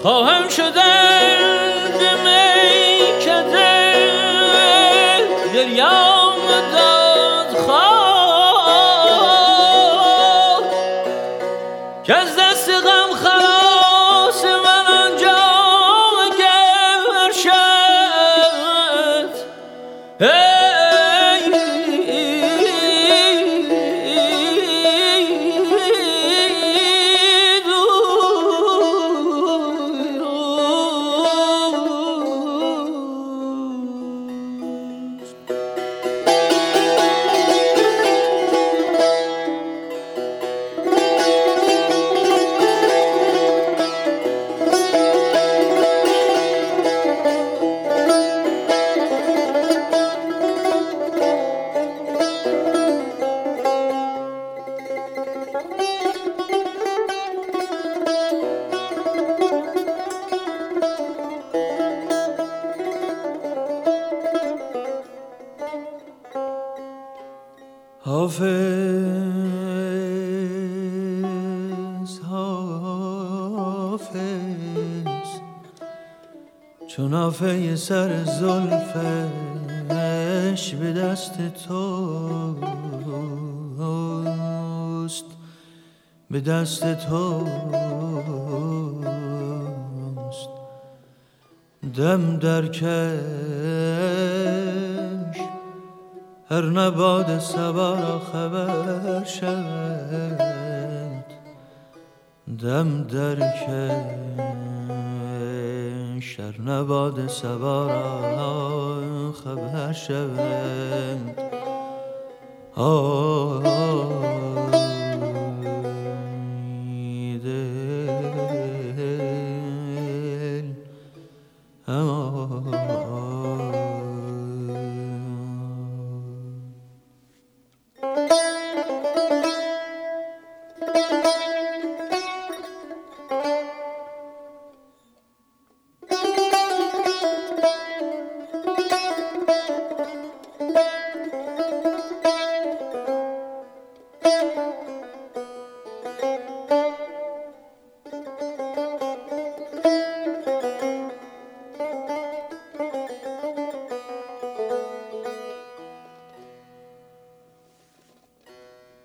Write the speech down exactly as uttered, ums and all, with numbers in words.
خواهم شدن میکده گریام داد خواه که از دست غم خلاص من آنجا گرشد. حافظ حافظ چون نافه سر زلفش به دست توست، به دست توست. دم در کش هر نباد صبا را خبر شد. دم در کش هر نباد صبا را خبر شد. آه